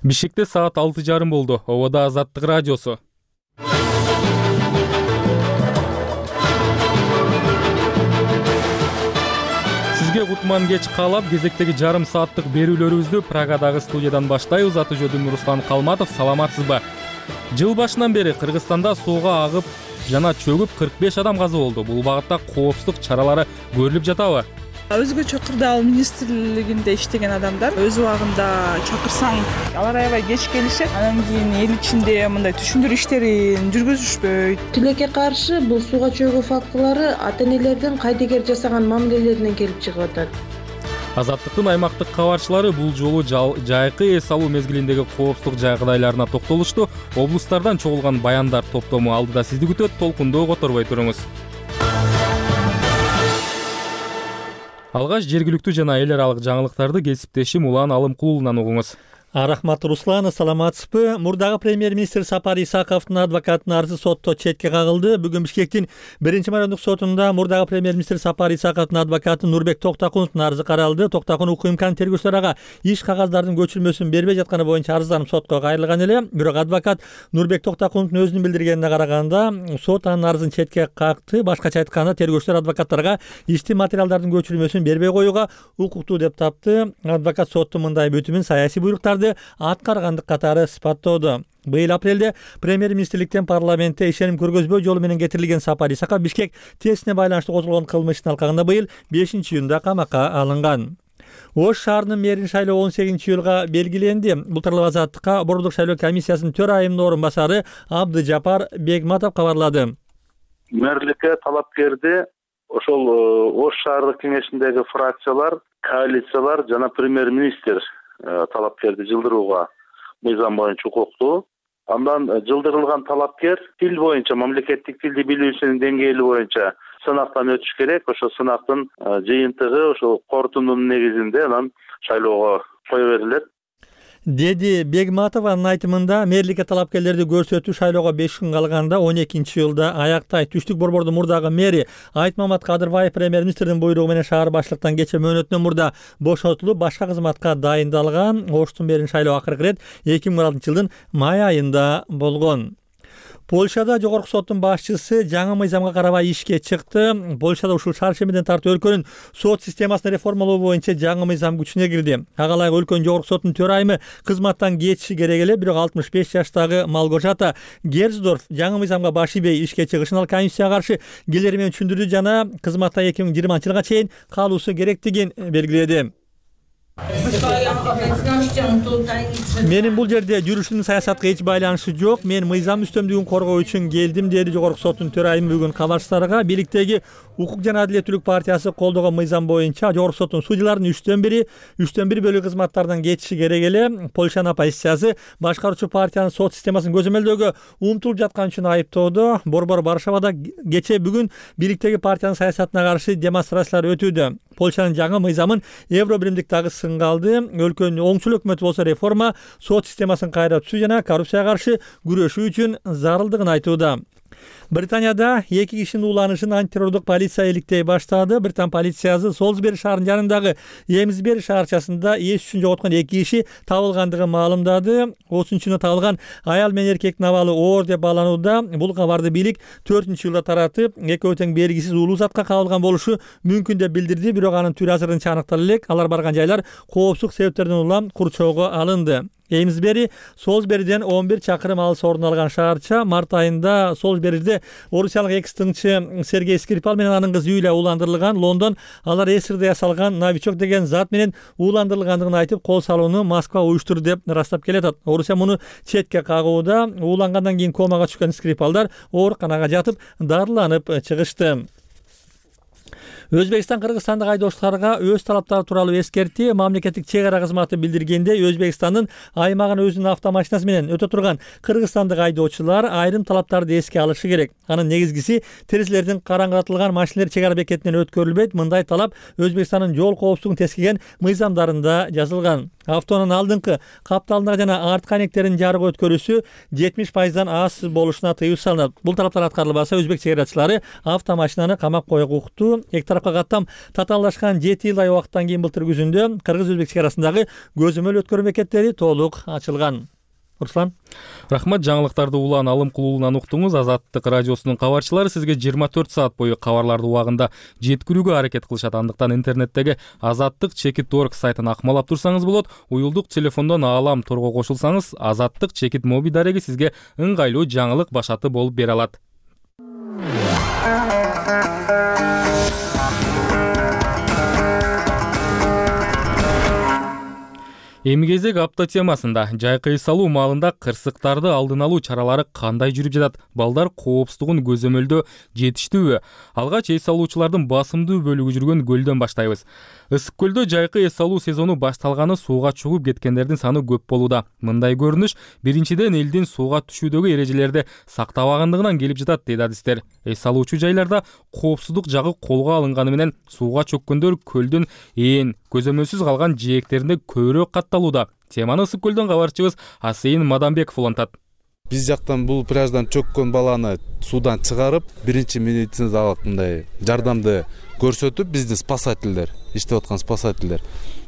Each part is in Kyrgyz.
Бишкекте саат 6:30 болду. Ободо Азаттык радиосу. Сизге кутман кеч каалап, кезектеги жарым сааттык берүүлөрүбүздү Прагадагы студиядан баштайбыз. Аты жөнүм Руслан Калматов. Саламатсызбы? Жыл башынан бери Кыргызстанда сууга агып жана чөгүп 45 адам каза болду. Бул багытта коопсуздук чаралары көрүлүп жатабы? Өзгөчө кырдаал министрлигинде иштеген адамдар өз убагында чакырсаң алар аябай кеч келишет. Анан кийин эл ичинде мындай түшүндүрүү иштерин жүргүзүшпөйт. Тилекке каршы бул сууга чөгүү фактылары ата-энелердин кайдыгер жасаган мамилелеринен келип чыгып атат. Азаттыктын аймактык кабарчылары бул жолу жайкы эс алуу мезгилиндеги коопсуздук жагдайларына токтолушту. Облустардан чогулган баяндар топтому алдыда сизди күтөт. Толкундоо которбой туруңуз. Алгаш жергиликтүү жана эл аралык жаңылыктарды кесиптешим Улан Алымкулунан угуңуз. Рахмат, Руслан, саламатсызбы? Мурдагы премьер-министр Сапар Исаковдун адвокатынын арызы сотто четке кагылды. Бүгүн Бишкектин 1-райондук сотунда мурдагы премьер-министр Сапар Исаковдун адвокаты Нурбек Токтакуновдун арызы каралды. Токтакунов УКМКнын тергөөчүлөрү ага иш кагаздардын көчүрмөсүн бербей жатканы боюнча арызданып сотко кайрылган эле. Бирок адвокат Нурбек Токтакуновдун өзүнүн билдиргенине караганда, сот анын арызын четке какты. Башкача айтканда, тергөөчүлөр адвокаттарга иштин материалдардын көчүрмөсүн бербей коюуга укуктуу деп тапты. Адвокат соттун мындай бүтүмүн саясий буйруктарды аткаргандык катары сыпаттоодо. Быйыл апрелде премьер-министрликтен парламентте ишеним көргөзбөө жолу менен кетирилген Сапар Исаков Бишкек тестине байланыштуу козголгон кылмыштын алкагында быйыл 5-июнда камакка алынган. Ош шаарынын мэрин шайлоо 18-июлга белгиленди. Былтырлык Азаттыкка Борбордук шайлоо комиссиясынын төрайымынын орун басары Абдыжапар Бегматов кабарлады. Мэрликке талапкерди ошол Ош шаардык кеңешиндеги фракциялар, коалициялар жана премьер-министр талапкерди жылдырууга мыйзам боюнча укуктуу. Андан жылдырылган талапкер тил боюнча, мамлекеттик тилди билүүсүнүн деңгээли боюнча сынактан өтүш керек. Ошол сынактын жыйынтыгы ошол корутундунун негизинде анан шайлоого кое берилет, деди Бегматов. Анын айтымында мэрликке талапкерлерди көрсөтүү шайлоого 5 күн калганда 12-июлда аяктайт. Түштүк Борбордун мурдагы мэри Айтмамат Кадырбаев премьер-министрдин буйругу менен шаар баштыктан кече мөөнөтүнөн мурда бошотулуп, башка кызматка дайындалган. Оштун мэрин шайлоо акыркы ирет 2016-жылдын май айында болгон. Польшада жогорку соттун башчысы жаңы мыйзамга карабай ишке чыкты. Польшада ушул шаршемеден тартып өлкөнүн сот системасын реформалоо боюнча жаңы мыйзам күчүнө кирди. Ага ылайык өлкөнүн жогорку соттун төрайымы кызматтан кетиши керек эле. Бирок 65 жаштагы Малгожата Герцдорф жаңы мыйзамга баш ийбей ишке чыгышын ал комиссияга каршы келери менен түшүндүрдү жана кызматта 2020-жылга чейин калуусу керектигин белгиледи. Менин бул жерде жүрүшүмдүн саясатка эч байланышы жок. Мен мыйзам үстөмдүгүн коргоо үчүн келдим, деди жогорку соттун төрайымы бүгүн кабарчыларга. Бийликтеги Укук жана Адилеттүүлүк партиясы колдогон мыйзам боюнча жогорку соттун судьяларынын 3/1 бөлүгү кызматтардан кетиши керек эле. Польшанын оппозициясы башкаруучу партиянын сот системасын көзөмөлдөөгө умтулуп жаткан үчүн айыптоодо. Борбор Варшавада бүгүн бийликтеги партиянын саясатына каршы демонстрациялар өтүүдө. Польшанын жаңы мыйзамын Евро биримдик дагы сынга алды. Өлкөнүн оңчул өкмөтү болсо реформа, сот системасын кайра түзүү жана коррупцияга каршы күрөшүү үчүн зарылдыгын айтууда. Британияда 2 кишинин уланышын антитеррорлук полиция иликтей баштады. Британ полициясы Солсбери шаарынын жанындагы Эмсбери шаарчасында эс үчүн жоготкон 2 киши табылгандыгын маалымдады. 30-чуна табылган аял менен эркектин абалы оор деп бааланууда. Бул кабарды бийлик 4-июлда таратып, экөө тең белгисиз улуу затка кабылган болушу мүмкүн деп билдирди. Бирок анын түрү азырынча аныктала элек. Алар барган жайлар коопсуздук себептерден улам курчоого алынды. Эмсбери Солсбериден 11 чакырым алыс орун алган шаарча. Март айында Солсбериде орусиялык экс-тыңчы Сергей Скрипал менен анын кызы Юлия ууландырылган. Лондон алар эсирде ясалган новичок деген зат менен ууландырылгандыгын айтып, кол салууну Москва уюштурду деп ырастап келатат. Орусия муну четке кагууда. Уулангандан кийин комага түшкөн Скрипалдар ооруканага жатып дарыланып чыгышты. Өзбекстан Кыргызстандык айдоочуларга өз талаптары тууралуу эскертти. Мамлекеттик чек ара кызматы билдиргенде, Өзбекстандын аймагын өзүнүн автомашинасы менен өтө турган кыргызстандык айдоочулар айрым талаптарды эске алышы керек. Анын негизгиси терезелердин караңгылатылган машиналар чек ара бекетинен өткөрүлбөйт. Мындай талап Өзбекстандын жол коопсуздугун тескеген мыйзамдарында жазылган. Автонун алдыңкы капталындагы жана арткы айнектерин жарык өткөрүүсү 70%дан аз болушуна тыюу салынат. Бул талаптар аткарылбаса, өзбек чек арачылары автомашинаны камап коюуга укуктуу. тарапка каттам татаанлашкан 7 ай убакыттан кийин былтыр күзүндө кыргыз-өзбек чек арасындагы көзөмөл өткөрүү бекеттери толук ачылган. Руслан. Рахмат, жаңылыктарды улан алым кылуунан уктуңуз. Азаттык радиосунун кабарчылары сизге 24 саат бою кабарларды убагында жеткирүүгө аракет кылышат. Андыктан интернеттеги azattik.org сайтын акмалап турсаңыз болот. Уюлдук телефондон Аалам торго кошулсаңыз, Азаттык чекит моби дареги сизге ыңгайлуу жаңылык башаты болуп бере алат. Эмгезек апта темасында жайкы эс алуу маалында кырсыктарды алдын алуу чаралары кандай жүрүп жатат? Балдар коопсуздугун көзөмөлдөө жетиштүүбү? Алгач эс алуучулардын басымдуу бөлүгү жүргөн көлдөн баштайбыз. Ысык көлдө жайкы эс алуу сезону башталганы сууга чыгып кеткендердин саны көп болууда. Мындай көрүнүш биринчиден элдин сууга түшүүдөгү эрежелерди сактабагандыгынан келип жатат дейт адистер. Эс алуучу жайларда коопсуздук жагы колго алынганы менен сууга чөккөндөр көлдүн көзөмөлсүз калган жээктеринде көбүрөөк катталууда. Теманы Ысык көлдөн кабарчыбыз Асейин Мадамбеков улантат. Биз жактан бул пляждан чөккөн баланы суудан чыгарып, биринчи медициналык мындай жардамды көрсөтүп, бизди спасательдер, иштеп аткан спасательдер.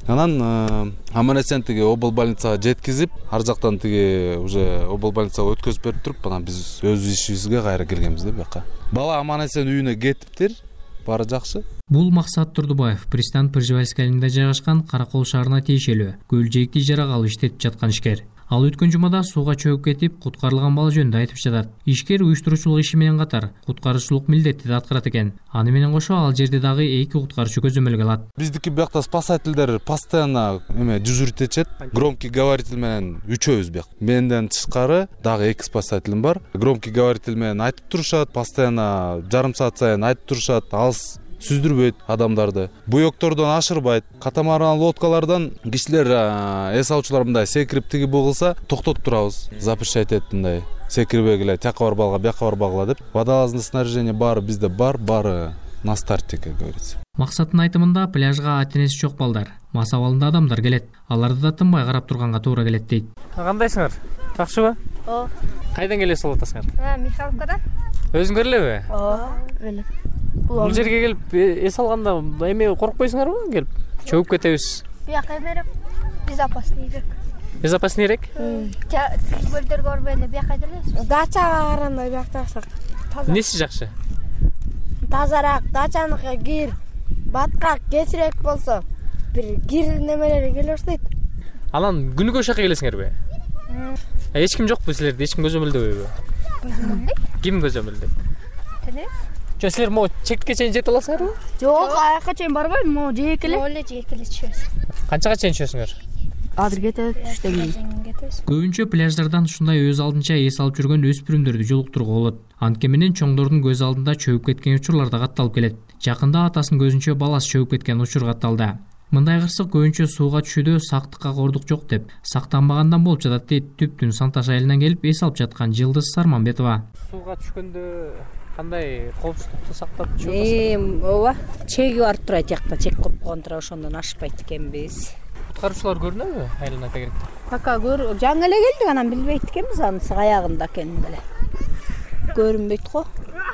Анан аман-эсен тиги обол больницага жеткизип, ар жактан тиги уже обол больницага өткөзүп берип туруп, анан биз өз ишибизге кайра келгенбиз да бияка. Бала аман-эсен үйүнө кетиптир, баары жакшы. Бул Максат Турдубаев пристан Пржевальский айылында жайгашкан Каракол шаарына тиешелүү көл жээкти ижарага алып иштетип жаткан ишкер. Ал өткөн жумада сууга чөгүп кетип, куткарылган бала жөнүндө айтып жатат. Ишкер уюштуруучулук иши менен катар куткаруучулук милдетти да аткарат экен. Аны менен кошо ал жерде дагы 2 куткаруучу көзөмөлгө алат. Биздики биякта спасательдер постоянно дежурить этишет. Громкий говоритель менен 3-өбүз бияк. Менден тышкары дагы 2 спасателим бар. Громкий говоритель менен айтып турушат, постоянно жарым саат сайын айтып турушат. Алыс сүздүрбөйт адамдарды. Буйоктордон ашырбайт. Катамаран лодкалардан кишилер эс алуучулар мындай секирип тиги бугулса, токтотуп турабыз. Запрещать этип мындай секирбегиле, тияка барбагыла, бияка барбагыла деп. Водолазный снаряжение баары бизде бар, баары на старте, как говорится. Максаттын айтымында пляжга ата-энеси жок балдар, мас абалында адамдар келет. Аларды да тынбай карап турганга туура келет дейт. Кандайсыңар? Жакшыбы? О. Кайдан келесиз болуп атасыңар? Михайловкадан. Өзүңөр элеби? Эле. Бул жерге келип эс алганда эме коркпойсуңарбы? Келип чөгүп кетебиз. Бияка эмерек безопаснийрээк. Безопаснийрээк? Көлдөр көрбөй эле бияка келебиз. Дачага карандай бияктасак. Неси жакшы? Тазараак, дачаныкы кир, баткак, кечирээк болсо, бир кир немелери келе баштайт. Анан күнүгө ошо жака келесиңерби? Эч ким жокпу силерде? Эч ким көзөмөлдөбөйбү? Көзөмөлдөйт? Ким көзөмөлдөйт? Келебиз. Жо силер могу чекке чейин жете аласыңарбы? Жок, аяка чейин барбайм, могу жээкеле. Оле жээкеле түшөбүз. Канчага чейин түшөсүңөр? Азыр кетебиз, түштөн кийин. Көбүнчө пляждардан ушундай өз алдынча эс алып жүргөн өспүрүмдөрдү жолуктурууга болот. Анткени менен чоңдордун көз алдында чөгүп кеткен учурлар да катталып келет. Жакында атасынын көзүнчө баласы чөгүп кеткен учур катталды. Мындай кырсык көбүнчө сууга түшүүдө сактыкка кордук жок деп сактанбагандан болуп жатат дейт Түптүн Санташ айылынан келип эс алып жаткан Жылдыз Сарманбетова. Сууга түшкөндө кандай коопсуздукту сактап түшөт? Ооба, чеги барып турат жакта, чек куруп койгон тура ошондон ашпайт экенбиз. Куткаруучулар көрүнөбү айылына тегерек? Пока жаңы эле келдик, анан билбейт экенбиз анын аягында экенин деле. Көрүнбөйт го.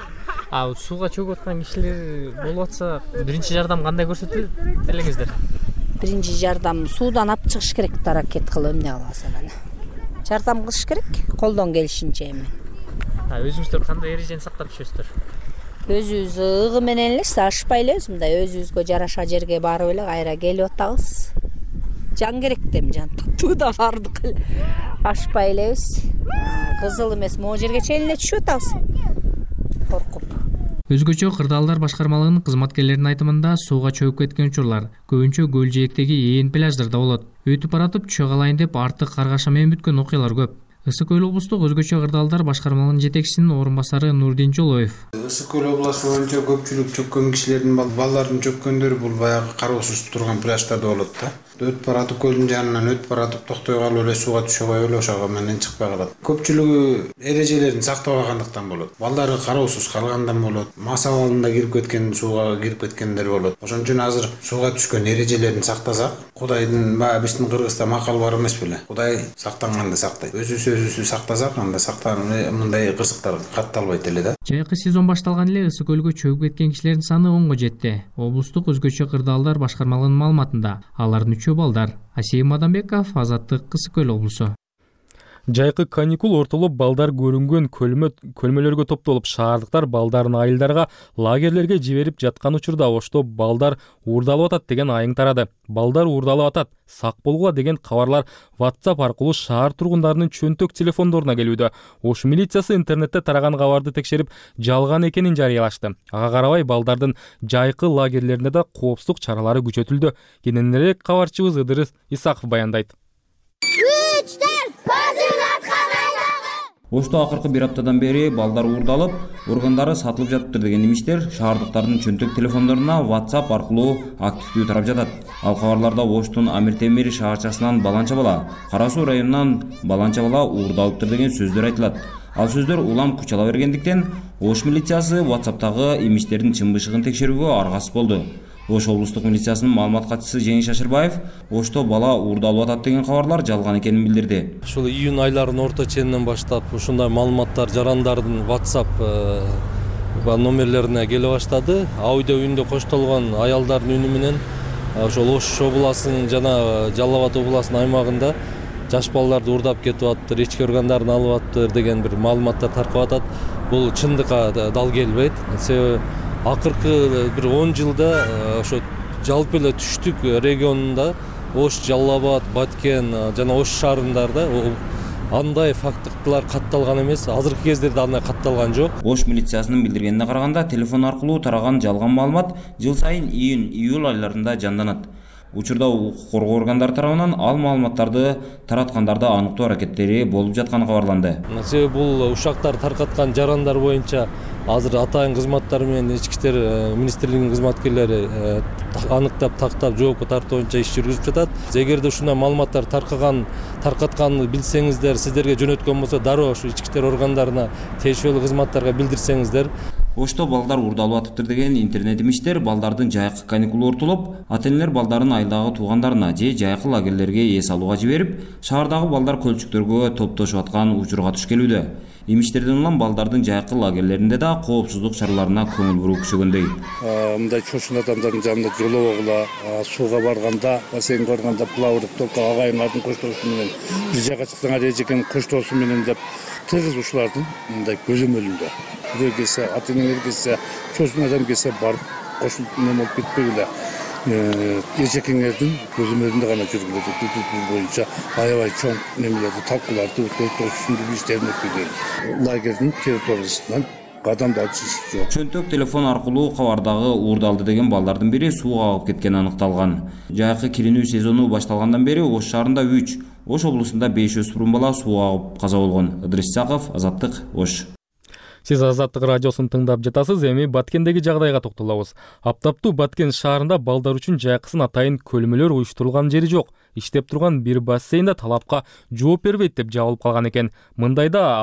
Сууга чөгүп аткан кишилер болуп атса, биринчи жардам кандай көрсөтүп элеңиздер? Биринчи жардам суудан алып чыгыш керек, аракет кылып эмне кылабыз анан. Жардам кылыш керек, колдон келишинче эми. Өзүңүздөр кандай эрежени сактап түшөсүздөр? Өзүбүз ыгы менен эле ашпай элебиз, мындай өзүбүзгө жараша жерге барып эле кайра келип атабыз. Жан керек дем, жан тутууда бардык эле. Ашпай элебиз. Кызыл эмес, могу жерге чейин эле түшүп атабыз. Коркуп. Өзгөчө Кырдаалдар башкармалыгынын кызматкерлеринин айтымында сууга чөгүп кеткен учурлар көбүнчө көл жээктеги ээн пляждарда болот. Өтүп баратып чөг алайын деп артык каргаша менен бүткөн окуялар көп. Ысык көл облустук өзгөчө Кырдаалдар башкармалыгынын жетекчисинин орун басары Нурдин Жолоев. Ысык көл областы боюнча көпчүлүк чөккөн кишилердин балдардын чөккөндөрү бул баягы кароосуз турган пляждарда болот да. Өтүп баратып көлдүн жанынан өтүп баратып токтой калып эле сууга түшө коюп эле ошого менен чыкпай калат. Көпчүлүгү эрежелерин сактабагандыктан болот. Балдары кароосуз калгандан болот. Мас абалында кирип кеткен сууга кирип кеткендер болот. Ошон үчүн азыр сууга түшкөн эрежелерин сактасак, Кудайдын баягы биздин Кыргызда макал бар эмес беле? Кудай сактанганды сактайт. Өзүбүздү сактасак, анда мындай кырсыктар катталбайт эле да. Жайкы сезон башталган эле ысык көлгө чөгүп кеткен кишилердин саны 10го жетти. Облустук өзгөчө кырдаалдар башкармалыгынын маалыматында алардын 3 балдар. Асейим Мадамбеков, Азаттык, Ысык көл облусу. Жайкы каникул ортолуп балдар көрүнгөн көлмөлөргө топтолуп шаардыктар балдарын айылдарга, лагерлерге жиберип жаткан учурда Ошто балдар уурдалып атат деген айың тарады. Балдар уурдалып атат, сак болгула деген кабарлар WhatsApp аркылуу шаар тургундарынын чөнтөк телефондоруна келүүдө. Ош милициясы интернетте тараган кабарды текшерип, жалган экенин жарыялашты. Ага карабай балдардын жайкы лагерлеринде да коопсуздук чаралары күчөтүлдү. Кененирээк кабарчыбыз Ыдырыс Исаков баяндайт. Ошто акыркы бир аптадан бери балдар уурдалып, органдары сатылып жатыптыр деген имиштер шаардыктардын чөнтөк телефондоруна WhatsApp аркылуу активдүү тарап жатат. Ал кабарларда Оштун Амир Темир шаарчасынан баланча бала, Кара Суу районунан баланча бала уурдалыптыр деген сөздөр айтылат. Ал сөздөр улам күч ала бергендиктен Ош милициясы WhatsApp'тагы имиштердин чынбышыгын текшерүүгө аргасыз болду. Ош облустук милициясынын маалымат катчысы Жеңиш Ашырбаев Ошто бала уурдалып атат деген кабарлар жалган экенин билдирди. Ушул июнь айларынын орто ченинен баштап ушундай маалыматтар жарандардын WhatsApp номерлерине келе баштады. Аудио үнүндө коштолгон аялдардын үнү менен ошол Ош областынын жана Жалал Абад областынын аймагында жаш балдарды уурдап кетип атыптыр, ички органдарын алып атыптыр деген бир маалыматтар таркап атат. Бул чындыкка дал келбейт. Себеби акыркы бир 10 жылда ошо жалпы эле түштүк регионунда Ош, Жалал Абад, Баткен жана Ош шаарындарда андай фактылар катталган эмес. Азыркы кездерде андай катталган жок. Ош милициясынын билдиргенине караганда телефон аркылуу тараган жалган маалымат жыл сайын июнь айларында жанданат. Учурда укук коргоо органдары тарабынан ал маалыматтарды тараткандарды аныктоо аракеттери болуп жатканы кабарланды. Себеби бул ушактар таркаткан жарандар боюнча азыр атайын кызматтар менен ички иштер министрлигинин кызматкерлери аныктап, тактап, жоопко тартуу боюнча иш жүргүзүп жатат. Эгерде ушундай маалыматтар таркатканын билсеңиздер, сиздерге жөнөткөн болсо дароо ушу ички иштер органдарына, тийиштүү кызматтарга билдирсеңиздер. Ошто балдар уурдалып атыптыр деген интернет имиштер балдардын жайкы каникулу ортолуп, ата-энелер балдарын айылдагы туугандарына же жайкы лагерлерге эс алууга жиберип, шаардагы балдар көлчүктөргө топтошуп аткан учурга туш келүүдө. Имиштерден улам балдардын жайкы лагерлеринде да коопсуздук чараларына көңүл буруу күчөгөндөй. Мындай чочун адамдардын жанында жолобогула, сууга барганда, бассейнге барганда плавырып только агайымдардын коштоосу менен, бир жака чыксаңар эжекенин коштоосу менен деп тыгыз ушулардын мындай көзөмөлүндө. Бирөө келсе, ата-энелер келсе, чочун адам келсе барып кошулуп неме болуп кетпегиле. Эжекеңердин көзөмөлүндө гана жүргүлөдү. Бул боюнча аябай чоң немелерди, талкууларды өткөрүп түшүндүрүү иштерин өткөргөн. Лагердин территориясынан кадамдар чыгышы жок. Чөнтөк телефон аркылуу кабардагы уурдалды деген балдардын бири сууга агып кеткени аныкталган. Жайкы киринүү сезону башталгандан бери Ош шаарында 3, Ош облусунда 5 өспүрүм бала сууга агып каза болгон. Ыдырыс Исаков, Азаттык, Ош. Сиз Азаттык радиосун тыңдап жатасыз. Эми Баткендеги жагдайга токтолобуз. Аптаптуу Баткен шаарында балдар үчүн жайкысын атайын көлмөлөр уюштурулган жери жок. Иштеп турган бир бассейн да талапка жооп бербейт деп жабылып калган экен. Мындайда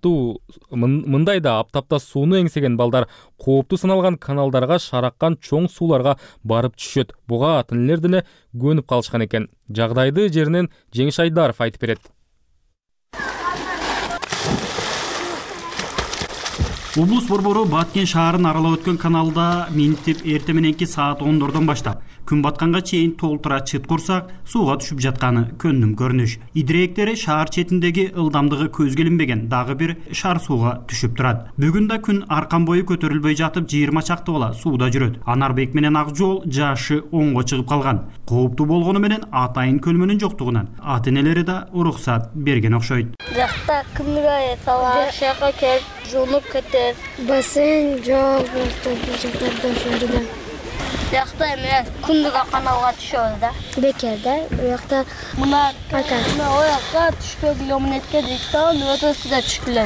аптапта сууну эңсеген балдар кооптуу саналган каналдарга, шараккан чоң сууларга барып түшөт. Буга ата-энелер деле көнүп калышкан экен. Жагдайды жеринен Жеңиш Айдаров айтып берет. Облус борбору Баткен шаарын аралап өткөн каналда минтип эрте мененки саат 10дордон баштап күн батканга чейин толтура чыт курсак сууга түшүп жатканы көндүм көрүнүш. Идирээктери шаар четиндеги ылдамдыгы көзгө илинбеген дагы бир шаар сууга түшүп турат. Бүгүн да күн аркан бою көтөрүлбөй жатып 20 чакты бала сууда жүрөт. Анарбек менен Акжол жашы 10го чыгып калган. Кооптуу болгону менен атайын көлмөнүн жоктугунан ата-энелери да уруксат берген окшойт. Жакта кымырай талаш жака келип жуунуп кетет. Бассейн жок, жакта Жакта эмес, күндүк каналга түшөбүз да. Бекерде, уякта мына оякка түшкө километрге дейт да, өтөсү да түшкүлөбүз.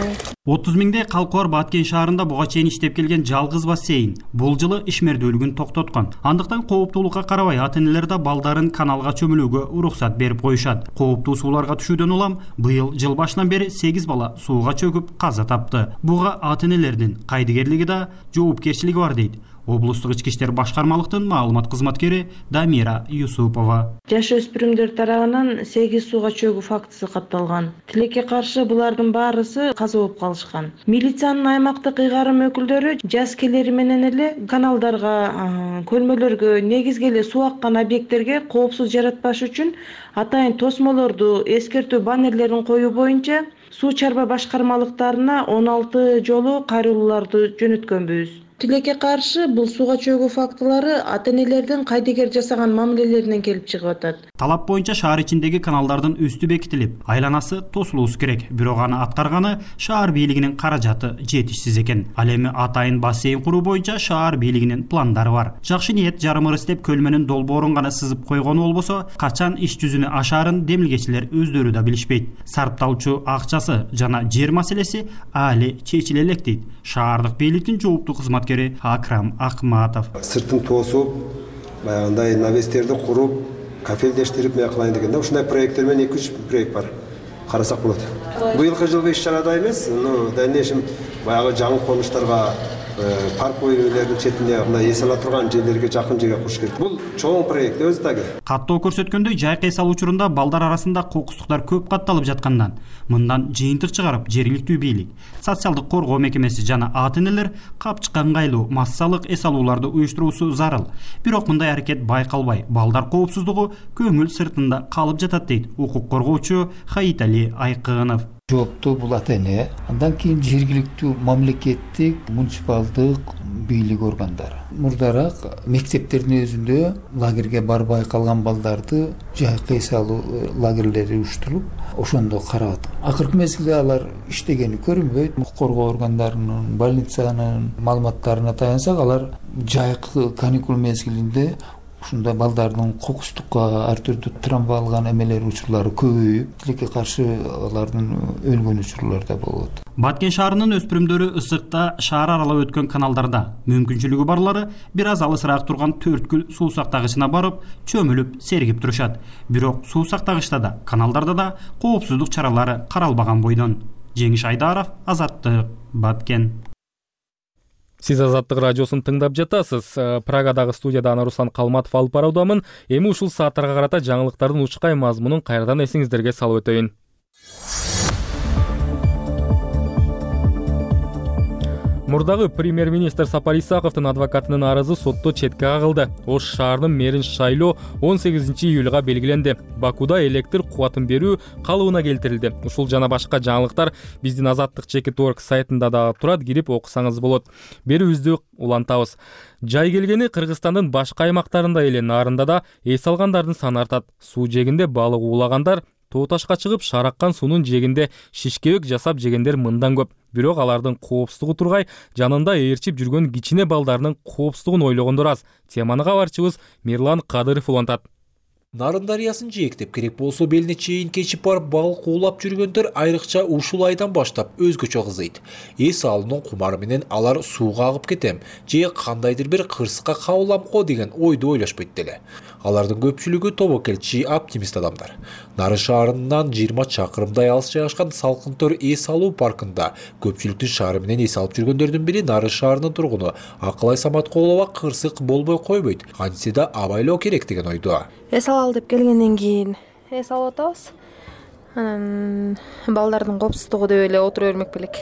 30 миңдей калкы бар Баткен шаарында буга чейин иштеп келген жалгыз бассейн бул жылы ишмердүүлүгүн токтоткон. Андыктан кооптуулукка карабай ата-энелер да балдарын каналга чөмүлүүгө уруксат берип коюшат. Кооптуу сууларга түшүүдөн улам быйыл жыл башынан бери 8 бала сууга чөгүп каза тапты. Буга ата-энелердин кайдыгерлиги да жоопкерчилиги бар дейт облустук ички иштер башкармалыктын маалымат кызматкери Дамира Юсупова. Жаш өспүрүмдөр тарабынан 8 сууга чөгүү фактысы катталган. Тилекке каршы булардын баарысы каза болуп калышкан. Милициянын аймактык ыйгарым өкүлдөрү жаз келери менен эле каналдарга, көлмөлөргө, негизги эле суу аккан объекттерге коопсуз жаратпаш үчүн атайын тосмолорду, эскертүү баннерлерин коюу боюнча суу чарба башкармалыктарына 16 жолу кайрылууларды жөнөткөнбүз. Тилекке каршы бул сууга чөгүү фактылары ата-энелердин кайдыгер жасаган мамилелеринен келип чыгып атат. Талап боюнча шаар ичиндеги каналдардын үстү бекитилип, айланасы тосулуусу керек. Бирок аны аткарганы шаар бийлигинин каражаты жетишсиз экен. Ал эми атайын бассейн куруу боюнча шаар бийлигинин пландары бар. Жакшы ниет жарым ырыс деп көлмөнүн долбоорун гана сызып койгону болбосо, качан иш жүзүнө ашаарын демилгечилер өздөрү да билишпейт. Сарпталчу акчасы жана жер маселеси али чечиле элек дейт шаардык бийликтин жооптуу кызматкери Акрам Акматов. Сыртын тосуп, баягындай навестерди куруп, кафелдештирип кылайын дегенде ушундай проекттер менен 2-3 проект бар. Карасак болот. Быйылкы жылкы иш-чарада эмес, дальнейшем баягы жаңы конуштарга парк бойлордун четинде мындай эс ала турган жерлерге жакын жерге куш керек. Бул чоң проект өзү дагы. Каттоо көрсөткөндөй жайкы эс алуу учурунда балдар арасында кокустуктар көп катталып жаткандан мындан жыйынтык чыгарып жергиликтүү бийлик, социалдык коргоо мекемеси жана ата-энелер капчыкка ыңгайлуу массалык эс алууларды уюштуруусу зарыл. Бирок мындай аракет байкалбай, балдар коопсуздугу көңүл сыртында калып жатат дейт укук коргоочу Хаитали Айкынов. Жооптуу бул ата-эне, андан кийин жергиликтүү мамлекеттик, муниципалдык бийлик органдары. Мурдараак мектептердин өзүндө лагерге барбай калган балдарды жайкы эс алуу лагерлери уюштуруп, ошондо карап. Акыркы мезгилде алар иштегени көрүнбөйт. Укук коргоо органдарынын, больницанын маалыматтарына таянсак, алар жайкы каникул мезгилинде ушундай балдардын кокустукка ар түрдүү травма алган эмелер учурлары көбөйүп, тилекке каршы алардын өлгөн учурлары да болот. Баткен шаарынын өспүрүмдөрү ысыкта шаар аралап өткөн каналдарда мүмкүнчүлүгү барлары бир аз алысыраак турган төрткүл суу сактагычына барып, чөмүлүп сергип турушат. Бирок суу сактагычта да, каналдарда да коопсуздук чаралары каралбаган бойдон. Жеңиш Айдаров, Азаттык, Баткен. Сиз Азаттык радиосун тыңдап жатасыз. Прагадагы студияда Руслан Калматов алып баруудамын. Эми ушул сааттарга карата жаңылыктардын учкай мазмунун кайрадан эсиңиздерге салып өтөйүн. Мурдагы премьер-министр Сапар Исаковдун адвокатынын арызы сотто четке кагылды. Ош шаарынын мэрин шайлоо 18 июлга белгиленди. Бакуда электр кубатын берүү калыбына келтирилди. Ушул жана башка жаңылыктар биздин Азаттык Чекит.org сайтында да турат, кирип окусаңыз болот. Берүүбүздү улантабыз. Жай келгени Кыргызстандын башка аймактарында эле нарында да эс алгандардын саны артат. Суу жегинде балык уулагандар, тоо ташка чыгып шараккан суунун жегинде шишкебек жасап жегендер мындан көп. Бирок алардын коопсуздугу тургай, жанында ээрчип жүргөн кичине балдарынын коопсуздугун ойлогондор аз. Теманы кабарчыбыз Мирлан Кадыров улантат. Нарын дарыясын жээктеп керек болсо белине чейин кечип барып балык уулап жүргөндөр айрыкча ушул айдан баштап өзгөчө кызыйт. Эс алуунун кумары менен алар сууга агып кетем же кандайдыр бир кырсыкка кабылам го деген ойду ойлошпойт деле. Алардын көпчүлүгү тобокелчи оптимист адамдар. Нарын шаарынан 20 чакырымдай алыс жайгашкан Салкын Төр эс алуу паркында көпчүлүктүн шаары менен эс алып жүргөндөрдүн бири Нарын шаарынын тургуну Акылай Саматкулова кырсык болбой койбойт. Антсе да абайлоо керек деген ойдо. Эс алалы деп келгенден кийин эс алып атабыз. Анан балдардын коопсуздугу деп эле отура бермек белек.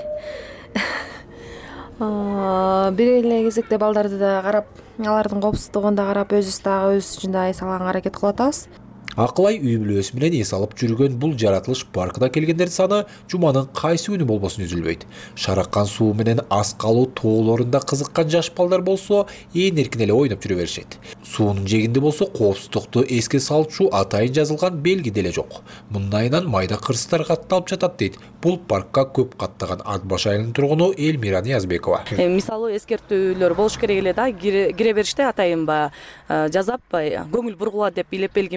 Бир эле кезекте балдарды да карап, алардын коопсуздугун да карап, өзүбүз дагы өз үчүндө эс алганга аракет кылып атабыз. Акылай үй бүлөсү менен эс алып жүргөн бул жаратылыш паркына келгендердин саны жуманын кайсы күнү болбосун үзүлбөйт. Шараккан суу менен ас калуу тоолорунда кызыккан жаш балдар болсо ээн эркин эле ойноп жүрө беришет. Суунун жегинде болсо коопсуздукту эске салчу атайын жазылган белги деле жок. Мындайынан майда кырсыктар катталып жатат дейт бул паркка көп каттаган Атбаш айылынын тургуну Элмира Ниязбекова. Мисалы эскертүүлөр болуш керек эле да, кире бериште атайын жазап көңүл бургула деп илеп белги менен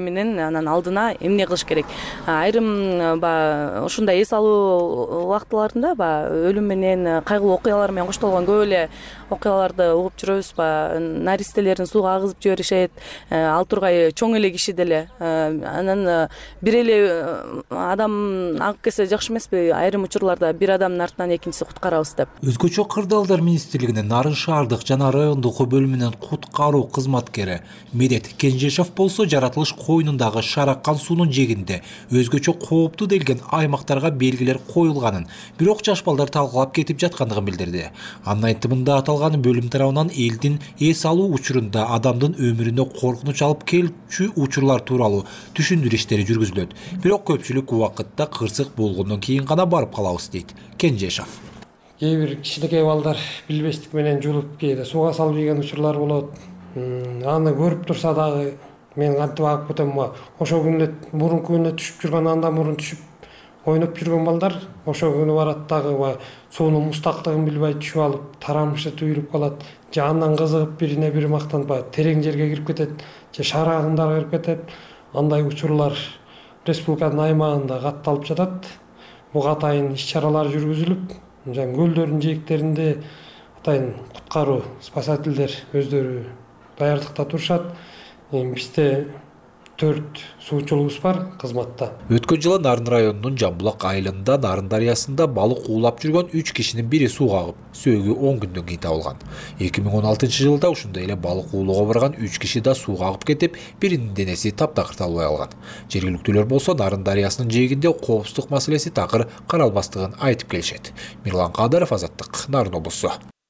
анан алдына эмне кылыш керек. Айрым баягы ушундай эс алуу убактыларында баягы өлүм менен кайгылуу окуялар менен коштолгон көп эле окуяларды угуп жүрөбүз. Наристелерин сууга агызып жиберишет, ал тургай чоң эле киши деле. Анан бир эле адам агып кетсе жакшы эмеспи? Айрым учурларда бир адамдын артынан экинчиси куткарабыз деп. Өзгөчө Кырдаалдар министрлигинин Нарын шаардык жана райондук бөлүмүнүн куткаруу кызматкери Медет Кенжешов болсо жаратылыш койнундагы шараккан суунун жээгинде өзгөчө кооптуу делген аймактарга белгилер коюлганын, бирок жаш балдар талкалап кетип жаткандыгын билдирди. Анын айтымында аталган бөлүм тарабынан элдин эс алуу учурунда адамдын өмүрүнө коркунуч алып келчү учурлар тууралуу түшүндүрүү иштери жүргүзүлөт. Бирок көпчүлүк убакытта кырсык болгондон кийин гана барып калабыз дейт Кенжешов. Кээ бир кичинекей балдар билбестик менен жулуп кээде сууга салып ийген учурлар болот. Аны көрүп турса дагы мен кантип агып кетем, ошол күнү мурунку күнү түшүп жүргөн, андан мурун түшүп ойноп жүргөн балдар ошол күнү барат дагы суунун мустактыгын билбей түшүп алып тарамышы түйүлүп калат. Же андан кызыгып бирине бири мактанып терең жерге кирип кетет, же шараагындагы кирип кетет. Андай учурлар республиканын аймагында катталып жатат. Буга атайын иш-чаралар жүргүзүлүп, көлдөрдүн жээктеринде атайын куткаруу спасательдер өздөрү даярдыкта турушат. Бизде 4 суучулубуз бар кызматта. Өткөн жылы Нарын районунун Жамбулак айылында Нарын дарыясында балык уулап жүргөн 3 кишинин бири сууга агып, сөөгү 10 күндөн кийин табылган. 2016-жылда ушундай эле балык уулоого барган 3 киши да сууга агып кетип, биринин денеси таптакыр табылбай калган. Жергиликтүүлөр болсо Нарын дарыясынын жээгинде коопсуздук маселеси такыр каралбастыгын айтып келишет. Мирлан Кадыров, Азаттык, Нарын облусу.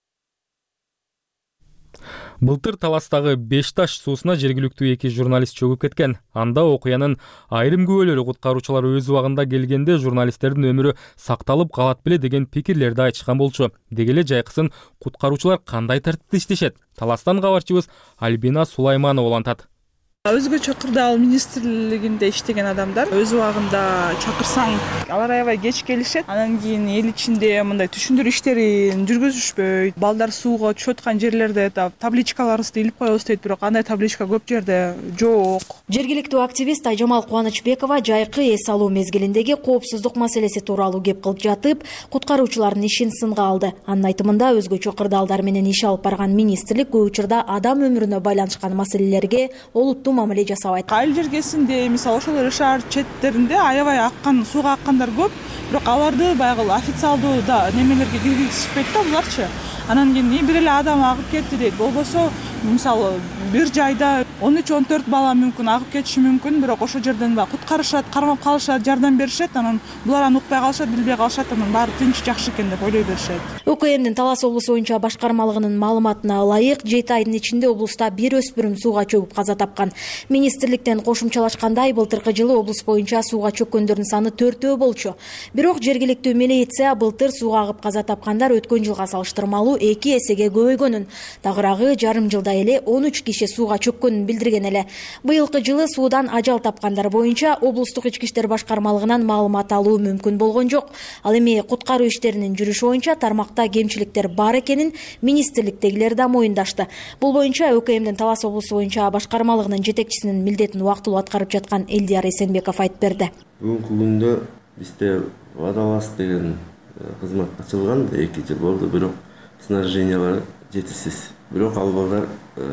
Былтыр Таластагы Бешташ суусуна жергиликтүү 2 журналист чөгүп кеткен. Анда окуянын айрым күбөлөрү куткаруучулар өз убагында келгенде журналисттердин өмүрү сакталып калат беле деген пикирлерди айтышкан болчу. Деги эле жайкысын куткаруучулар кандай тартипте иштешет? Таластан кабарчыбыз Альбина Сулайманова улантат. Өзгөчө Кырдаал министрлигинде иштеген адамдар өз убагында чакырсаң алар аябай кеч келишет. Анан кийин эл ичинде мындай түшүндүрүү иштерин жүргүзүшпөйт. Балдар сууга түшүп аткан жерлерде табличкаларыбызды илип коебуз дейт, бирок андай табличка көп жерде жок. Жергиликтүү активист Айжамал Кубанычбекова жайкы эс алуу мезгилиндеги коопсуздук маселеси тууралуу кеп кылып жатып, куткаруучулардын ишин сынга алды. Анын айтымында өзгөчө кырдаалдар менен иш алып барган министрлик көп учурда адам өмүрүнө байланышкан маселелерге олуттуу мамиле жасабайт. Айыл жергесинде, мисалы ошол эле шаар четтеринде аябай аккан, сууга аккандар көп, бирок аларды баягы официалдуу немелерге киргизишпейт да буларчы. Анан кийин бир эле адам агып кетти дейт. Болбосо, мисалы бир жайда 13-14 бала мүмкүн агып кетиши мүмкүн, бирок ошол жерден куткарышат, кармап калышат, жардам беришет. Анан булар аны укпай калышат, билбей калышат, анан баары тынч, жакшы экен деп ойлой беришет. УКМдин Талас облусу боюнча башкармалыгынын маалыматына ылайык, 7 айдын ичинде облуста бир өспүрүм сууга чөгүп каза тапкан. Министрликтен кошумчалашкандай, былтыркы жылы облус боюнча сууга чөккөндөрдүн саны 4 болчу. Бирок жергиликтүү милиция былтыр сууга агып каза тапкандар өткөн жылга салыштырмалуу 2 эсеге көбөйгөнүн, тагыраагы жарым жылда эле 13 киши сууга чөккөнүн билдирген эле. Быйылкы жылы суудан ажал тапкандар боюнча облустук ички иштер башкармалыгынан маалымат алуу мүмкүн болгон жок. Ал эми куткаруу иштеринин жүрүшү боюнча тармакта кемчиликтер бар экенин министрликтегилер да моюндашты. Бул боюнча УКМдин Талас облусу боюнча башкармалыгынын жетекчисинин милдетин убактылуу аткарып жаткан Элдияр Эсенбеков айтып берди. Бүгүнкү күндө бизде Водолаз деген кызмат ачылган 2 жыл болду, бирок снаряжениялар жетишсиз. Бирок ал балдар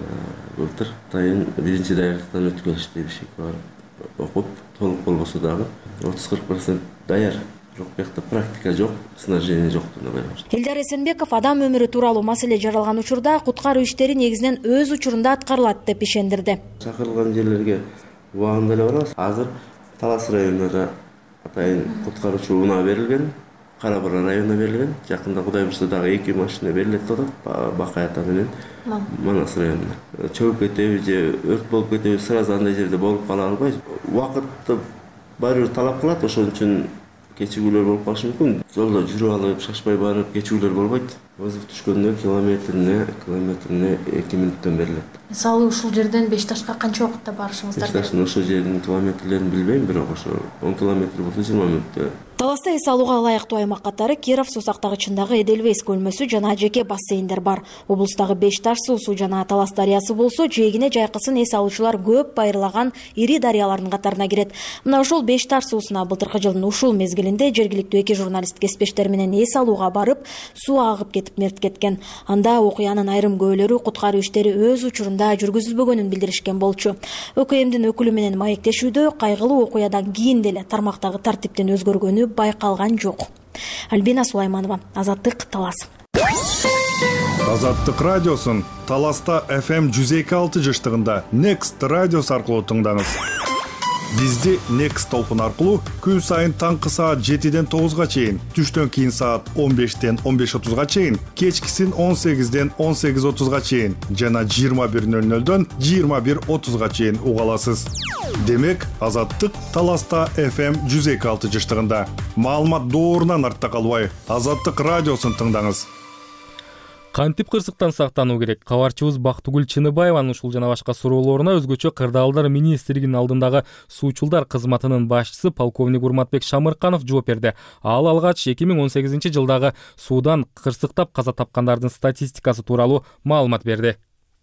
былтыр тайын биринчи даярдыктан өткөн бишек бар. Окуп толук болбосо дагы 30-40% даяр. Бирок бuyakta практика жок, снаряжение жоктугуна байланыштуу. Элдияр Эсенбеков адам өмүрү тууралуу маселе жаралган учурда куткаруу иштери негизинен өз учурунда аткарылат деп ишендирди. Чакырылган жерлерге убагында эле барабыз. Азыр Талас районуна да атайын куткаруучу унаа берилген, Кара Бура районуна берилген. Жакында Кудай буйрса дагы 2 машина берилет деп атат, Бакай ата менен Манас районуна. Чөгүп кетеби же өрт болуп кетеби сразу андай жерде болуп кала албайбыз. Убакытты баары талап кылат, ошон үчүн кечигүүлөр болуп калышы мүмкүн. Жолдо жүрүп алып, шашпай барып кечигүүлөр болбойт. Вызов түшкөндө километрине 2 мүнөттөн берилет. Мисалы ушул жерден Бешташка канча убакытта барышыңыздар керек? Бешташтын ошол жердин километрлерин билбейм, бирок ошо 10 километр болсо 20 мүнөттө. Таласта эс алууга ылайыктуу аймак катары Киров суу сактагычындагы Эдельвейс көлмөсү жана жеке бассейндер бар. Облустагы Бешташ суусу жана Талас дарыясы болсо жээгине жайкысын эс алуучулар көп байырлаган ири дарыялардын катарына кирет. Мына ушул Бешташ суусуна былтыркы жылдын ушул мезгилинде жергиликтүү 2 журналист кесиптештер менен эс алууга барып, суу агып кетип мерт кеткен. Анда окуянын айрым көөлөрү куткаруу иштери өз учурунда жүргүзүлбөгөнүн билдиришкен болчу. ÖKM'дин өкүлү менен маектешүүдө кайгылуу окуядан кийин деле тармактагы тартиптин өзгөргөнү байкалган жок. Альбина Сулайманова, Азаттык, Талас. Азаттык радиосун Таласта FM 102.6 жыштыгында Next радиосу аркылуу тыңдаңыз. Бизди Next толкун аркылуу күн сайын таңкы саат 7ден 9га чейин, түштөн кийин саат 15ден 15:30га чейин, кечкисин 18ден 18:30га чейин жана 21:00дөн 21:30га чейин уга аласыз. Демек, Азаттык Таласта FM 102.6 жыштыгында. Маалымат доорунан артта калбай, Азаттык радиосун тыңдаңыз. Кантип кырсыктан сактануу керек? Кабарчыбыз Бактыгүл Чыныбаеванын ушул жана башка суроолоруна өзгөчө Кырдаалдар министрлигинин алдындагы суучулдар кызматынын башчысы полковник Урматбек Шамырканов жооп берди. Ал алгач 2018-жылдагы суудан кырсыктап каза тапкандардын статистикасы тууралуу маалымат берди.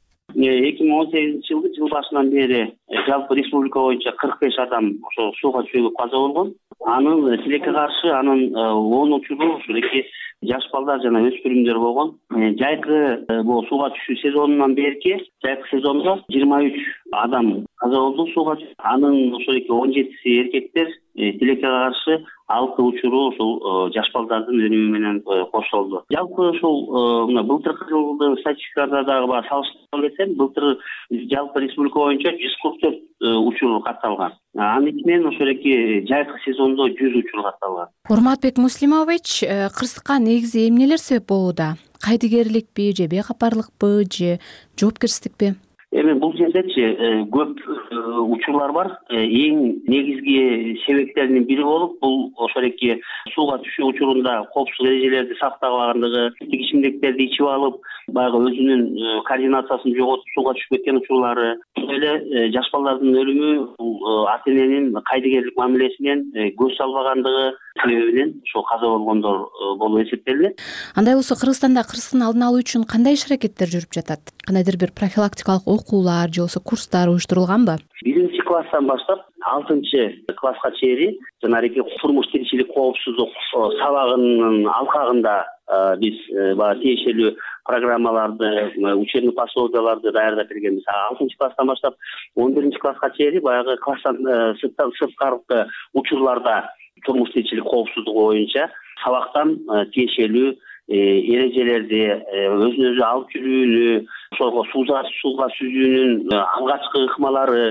2018 жыл башынан бери жалпы республика боюнча 45 адам ошо сууга чөгүп каза болгон. Анын тилекке каршы анын 10 учуру ушул жаш балдар жана өспүрүмдөр болгон. Жайкы бул сууга түшүү сезонунан берки жайкы сезондо 23 адам каза болду сууга. Анын ошол 17си эркектер, тилекке каршы 6 учуру ушул жаш балдардын өнүмү менен кошулду. Жалпы ушул мына былтыркы жылдын статистикаларда дагы салыштырып кетсем, былтыр жалпы республика боюнча 144 учур катталган. Анын ичинен ошол жайкы сезондо 100 учур катталган. Урматбек Муслимович, кырсыкка негизи эмнелер себеп болууда? Кайдыгерликпи же бейкапарлыкпы же жоопкерчиликпи? Эми бул жердечи көп учурлар бар. Эң негизги себептеринин бири болуп, бул ошол сууга түшүү учурунда коопсуздук эрежелерди сактабагандыгы, ичимдиктерди ичип алып, баягы өзүнүн координациясын жоготуп сууга түшүп кеткен учурлары, ошол эле жаш балдардын өлүмү ата эненин кайдыгерлик мамилесинен көз салбагандыгы себебинен ошол каза болгондор болуп эсептелет. Андай болсо Кыргызстанда кырсыктын алдын алуу үчүн кандай иш-аракеттер жүрүп жатат? Кандайдыр бир профилактикалык окуулар же болбосо курстар уюштурулганбы? 1-класстан баштап 6-класска чейин жанагы турмуш тиричилик коопсуздук сабагынын алкагында биз баягы тиешелүү программаларды, учебный пособияларды даярдап бергенбиз. 6-класстан баштап 11-класска чейин баягы класстан сырткаркы учурларда турмуш тиричилик коопсуздугу боюнча сабактан тиешелүү эрежелерди, өзүн өзү алып жүрүүнү, ошого сууга сүзүүнүн алгачкы ыкмалары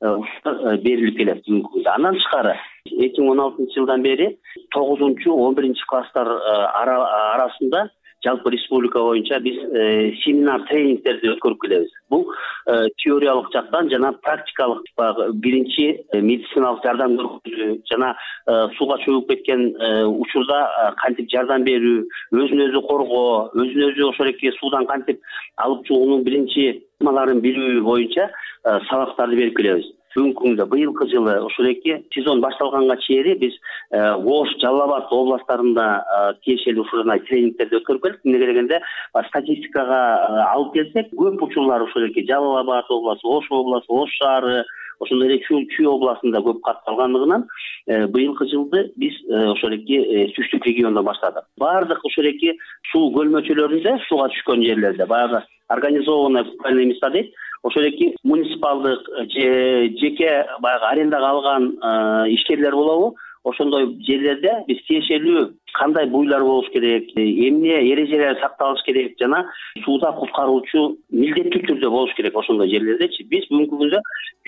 берилип келет бүгүнкү күндө. Андан тышкары 2016-жылдан бери 9-11-класстар арасында жалпы республика боюнча биз семинар тренингтерди өткөрүп келебиз. Бул теориялык жактан жана практикалык биринчи медициналык жардам көрсөтүү жана сууга чөгүп кеткен учурда кантип жардам берүү, өзүн өзү коргоо, өзүн өзү ошол суудан кантип алып чыгуунун биринчи ыкмаларын билүү боюнча сабактарды берип келебиз. Бүгүнкү күндө быйылкы жылы ошол сезон башталганга чейин биз Ош, Жалал Абад областарында тиешелүү ушундай тренингтерди өткөрүп келдик. Эмнеге дегенде статистикага алып келсек, көп учурлар ошол Жалал Абад областы, Ош областы, Ош шаары, ошондой эле Чүй областында көп катталгандыгынан быйылкы жылды биз ошол түштүк региондон баштадык. Баардык ошол суу көлмөчөлөрүндө сууга түшкөн жерлерде баягы организованный места дейт. Ошол муниципалдык же жеке баягы арендага алган ишкерлер болобу? Ошондой жерлерде биз тиешелүү кандай буйлар болуш керек, эмне эрежелер сакталыш керек жана сууда куткаруучу милдеттүү түрдө болуш керек ошондой жерлердечи. Биз бүгүнкү күндө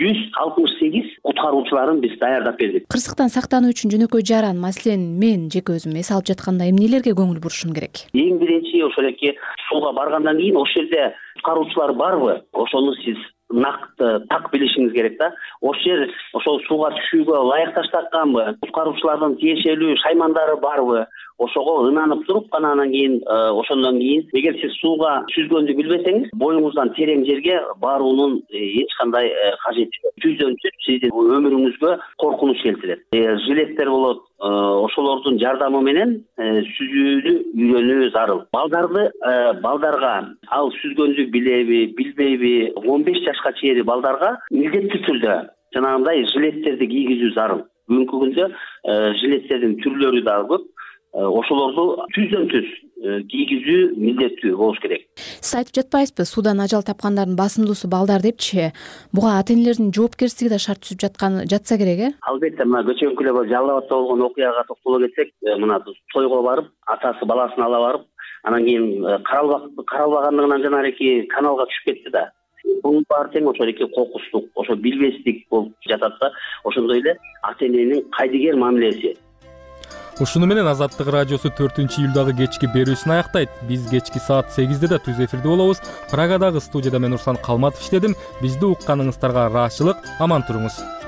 168 куткаруучуларын биз даярдап бердик. Кырсыктан сактануу үчүн жөнөкөй жаран, маселен, мен жеке өзүм эс алып жатканда эмнелерге көңүл бурушум керек? Эң биринчи ошол сууга баргандан кийин ошол жерде куткаруучулар барбы? Ошону сиз так билишиңиз керек да. Ошол жер ошол сууга түшүүгө ылайыкташтаканбы? Куткаруучулардын тиешелүү шаймандары барбы? ошого ынанып туруп гана анан кийин ошондон кийин эгер сиз сууга сүзгөндү билбесеңиз боюңуздан терең жерге баруунун эч кандай кажети жок. Жүздөн жүз сиздин өмүрүңүзгө коркунуч келтирет. Жилеттер болот, ошолордун жардамы менен сүзүүнү үйрөнүү зарыл. Балдарга ал сүзгөндү билеби, билбейби, 15 жашка чейин балдарга милдеттүү түрдө жанагындай жилеттерди кийгизүү зарыл. Бүгүнкү күндө жилеттердин түрлөрү дагы көп. Ошолорду түздөн түз кийгизүү милдеттүү болуш керек. Сиз айтып жатпайсызбы, суудан ажал тапкандардын басымдуусу балдар депчи? Буга ата энелердин жоопкерчилиги да шарт түзүп жатса керек, Албетте, мына көчөңкү эле Жалал Абадта болгон окуяга токтоло кетсек, мына тойго барып, атасы баласын ала барып, анан кийин каралбагандыгынан жанагы каналга түшүп кетти да. Бул баары тең ошо кокустук, ошо билбестик болуп жатат да. Ошондой эле ата эненин кайдыгер мамилеси. Ушуну менен Азаттык радиосу 4-июлдагы кечки берүүсүн аяктайт. Биз кечки саат 8-де да түз эфирде болобуз. Прагадагы студияда мен Руслан Калматов иштедим. Бизди укканыңыздарга ыраазычылык. Аман туруңуз.